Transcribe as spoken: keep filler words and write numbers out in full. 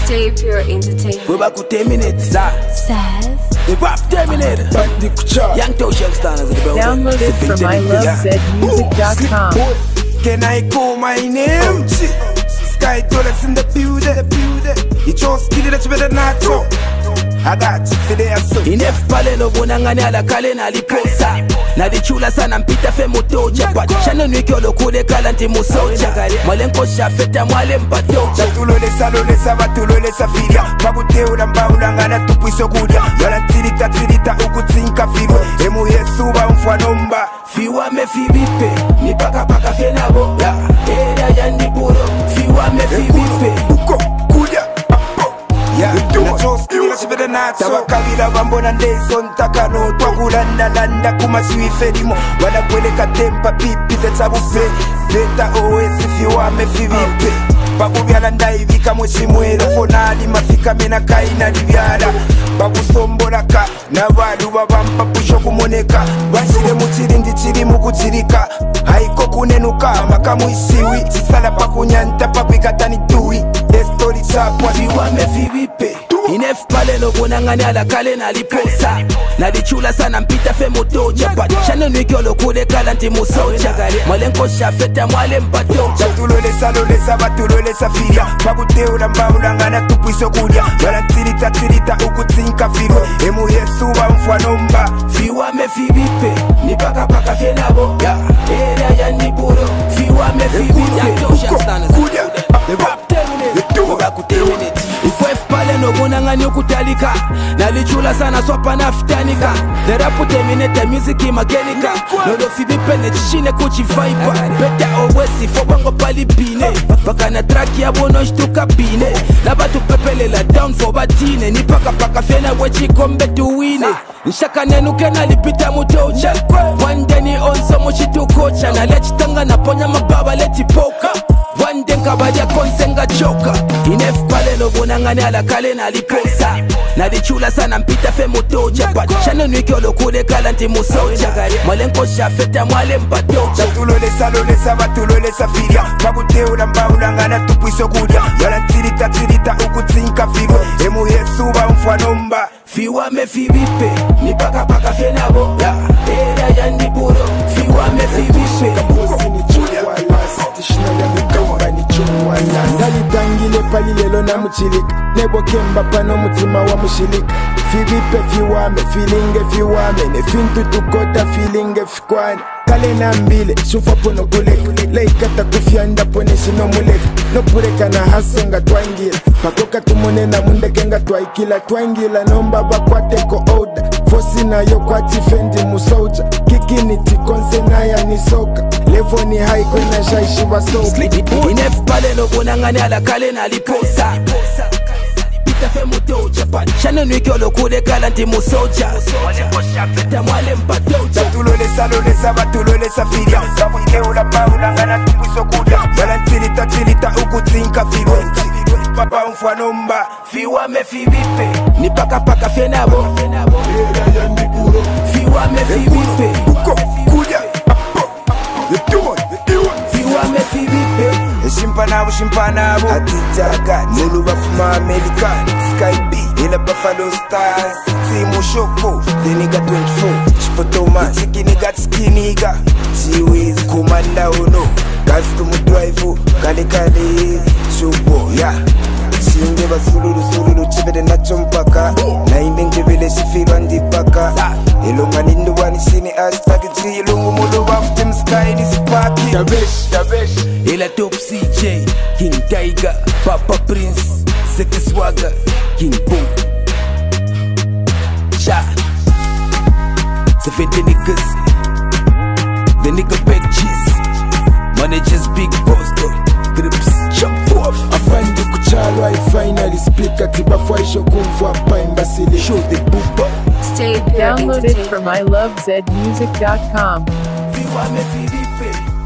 Stay Pure Entertainment. We're back to ten minutes. Says. We're back to ten minutes. Young Tosh Youngsters. Download it from my love zed music dot com. Can I call my name? Sky dollars in the building. You just kill it, you better not talk. I got you for there, so Inef pale no bonangane ala kale na liposa na dichula sana mpita fe motoja but chano nwiki olo kule kala nti musoja mwalenko shafeta mwale mpatoja tulole salole saba tulole safiria pakuteula mbaula ngana tupiso kudia yala tirita tirita ukutsinka firwe emu yesu ba mfwanomba fiwa me fibipe ni paka paka fe nabo ya era ya ndipuro fiwa me fibipe uko kudia ya na just kila shibeda nacho tabakabila bambona ndeson takano twakulanda landa kumasiwi ferimo wala kweleka tempa pipi tetsabupe beta os fiwa me fibipe bakubyala ndayibika muchimwera fonali mafika mena kaina libyala bakusombolaka nabalu babampa pusho kumoneka bashire muchirindi chiri mukuchirika haiko kunenuka makamuisiwi sisala pakunyanta pakwikatani tui estori chapwa fiwa me fibipe Inef pale no bonangane ala kale na liposa na dichula sana mpita fe motoja but chano nwiki olo kule kala nti musoja mwalenko shafeta mwale mpatoja tulole salole saba tulole safiria pakuteula mbaula ngana tupiso kudia wala tirita tirita ukutsinka firwe emu yesu ba mfwanomba fiwa me fibipe ni paka paka fe nabo ya era ya ndipuro fiwa me fibipe kudia Ifwef pale no bonangane ukutalika nalichula sana swapa naftanika Derapu terminate music imagenika Nodo fibipe ne chishine kuchi viper Beta owesi fobango pali pine Baka na track ya bono shtuka pine Laba tu pepele la down for batine Ni paka paka fena wechi kombe tuwine Nshaka nenuke nalipita mutocha One day ni onso mushitu kocha Na lechitanga na ponya mababa leti poka One day kabadia konsenga choka Inef pale no bonangane ala kale na liposa na dichula sana mpita fe motoja but chano nwiki olo kule kala nti musoja mwalenko shafeta mwale mpatoja tulole salole saba tulole safiria pakuteula mbaula ngana tupiso kudia yala tirita tirita ukutsinka firwe emu yesu ba mfwanomba fiwa me fibipe ni paka paka fe nabo ya era ya ndipuro fiwa me fibipe ndalitangile pali lelo na muchilika nebokemba pano mutima wa mushilika fibipe fiwame filinge fiwame nefintu tukota filinge fikwane kale na mbile shufa pono kuleka leikata kufyanda pone shino muleka nopureka na hasenga twangila pakoka tumone na mundekenga twaikila twangila nomba bakwateko oda fosi nayo kwa tifendi musoja kikini tikonse naya ni soka levo ni haiko na shaishi basoka Inef pale no bonangane ala kale na liposa Pita fe motoja but chano nwiki olo kule kala nti musoja mwalenko shafeta mwale mpatoja tulole salole saba tulole safiria pakuteula mbaula ngana tupiso kudia yala tirita tirita ukutsinka firwe papa mfwanomba fiwa me fibipe ni paka paka fe nabo fiwa me fibipe uko kudia fiwa me fibipe Shimpanabo, shimpanabo Atitaga, Mulu bafuma American Sky B, ila Buffalo Stars Timu Shoko, the nigga twenty-four Chipotoma, chiki nigga, chiki nigga Chiwiz, kumanda uno Gazi kumu drive, kale kale Shubo, ya Shinge basululu, sululu, chibede na chompaka Na imenge vile shifirwa ndipaka Ilunga nindu wani shini hashtag G Ilungu mulu bafute msky nisipaki Dabesh, dabesh Ila Top C J, King Tiger, Papa Prince, Seke Swagger, King Boom Cha seventy niggas, the nigga big cheese Managers big boss boy, grips, chop off Afandi kuchalwa I finally split katiba fwaisho kumfwa pa imbasili Show the booba Stay Pure Download it Entertainment. from my love zed music dot com. Fiwa me fidipe